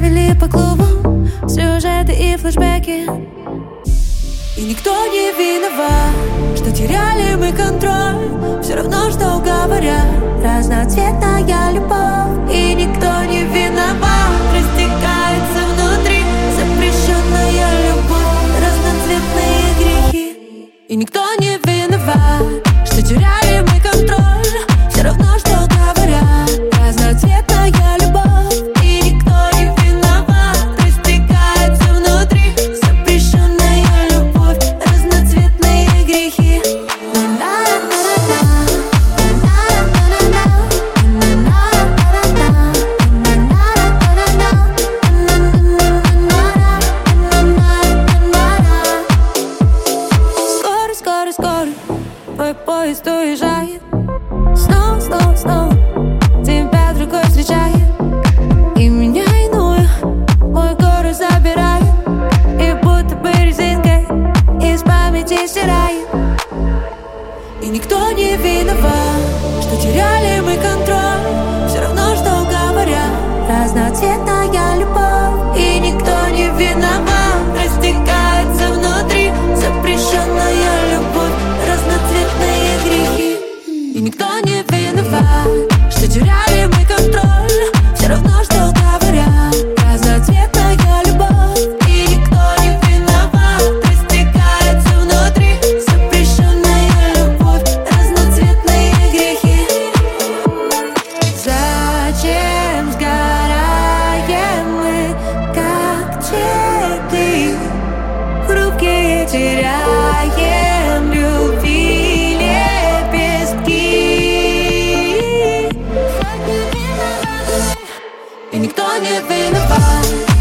вели по клубам сюжеты и флешбеки. И никто не виноват, что теряли мы контроль. Все равно, что говорят, разноцветная любовь. И никто не виноват, растекается внутри запрещенная любовь, разноцветные грехи. И никто не виноват, что теряли мы контроль. Все равно, что говорят, разноцветная любовь. И никто не виноват, растекается внутри запрещенная любовь, разноцветные грехи. Скоро твой поезд уезжает. Снова тебя другой встречает. И меня иную мой город забирает. И будто бы резинкой из памяти стирает. И никто не виноват, что теряли мы контроль. Все равно, что говорят, разноцветная любовь. И никто не виноват, растекается внутри запрещенная любовь, разноцветные грехи. И никто не виноват, что теряли мы контроль. Все равно, что говорят, разноцветная любовь. И никто не виноват, растекается внутри запрещенная любовь, разноцветные грехи. Зачем сгораем мы, как цветы, хрупкие, теряем любви лепестки. И никто не виноват.